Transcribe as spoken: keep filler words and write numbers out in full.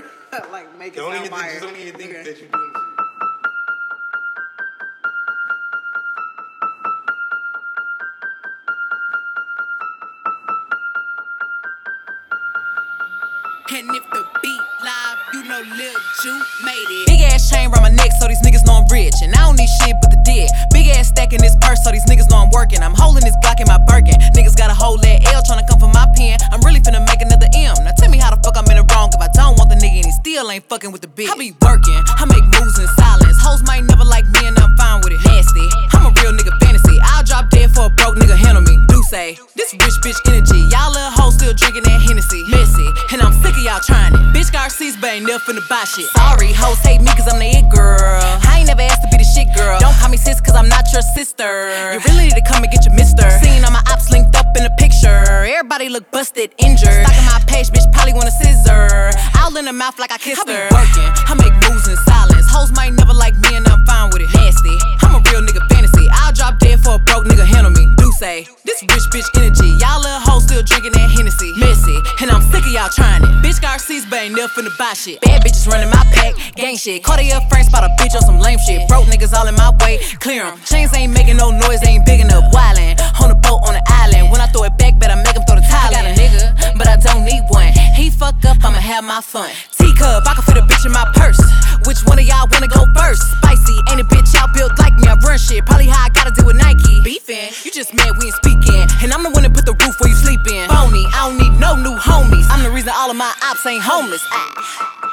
Like, make it Don't sound even, fire. just don't even think Okay. that you're doing this. And if the beat live, you know Lil Ju made it. Big ass chain around my neck, so these niggas know I'm rich. And I don't need shit but the dick. Big ass stack in this purse, so these niggas know I'm working. I'm holding this Glock in my Birkin. Niggas got a whole that L tryna come for my pen. I'm really finna make another M. Now tell me how the fuck I'm in the wrong if I don't want the nigga and he still ain't fucking with the bitch. I be working, I make moves in silence. Hoes might never like me and I'm fine with it. Nasty, I'm a real nigga fantasy. I'll drop dead for a broke nigga, handle me. Do say, this rich bitch energy. Y'all little hoes still drinking that Hennessy. Messy, and I'm sick of y'all trying it. Bitch got receipts, but ain't never finna buy shit. Sorry, hoes hate me cause I'm the it girl. I ain't never asked to be the shit girl. Don't call me sis cause I'm not your sister. You really need to come and get your mister. Seen all my ops linked up in the picture. Everybody look busted, injured. Stalking my page, bitch probably want a scissor. All in the mouth like I kissed her. I be working, I make moves in silence. Hoes might never like me and I'm fine with it. Nasty, I'm a real nigga fantasy. I'll drop dead for a broke nigga, handle me. Do say, this rich bitch energy. Y'all little hoes still drinking that Hennessy. Messy, and I'm sick of y'all trying it. Bitch got receipts, but ain't never finna buy shit. Bad bitches running my pack, gang shit. Cartier friends spot a bitch on some lame shit. Broke niggas all in my way, clear 'em. Chains ain't making no noise, they ain't big enough. Wildin', on the boat on the island. When I throw it back, better make him throw the tile. I got a nigga, but I don't need one. He fuck up, I'ma have my fun. Teacup, I can fit a bitch in my purse. Which one of y'all wanna go first? Spicy, ain't a bitch out built like me. I run shit, probably how I gotta deal with Nike. Beefin', you just mad we ain't speaking. And I'm the one that put the roof where you sleepin'. Phony, I don't need no new homies. I'm the reason all of my ops ain't homeless. Ah.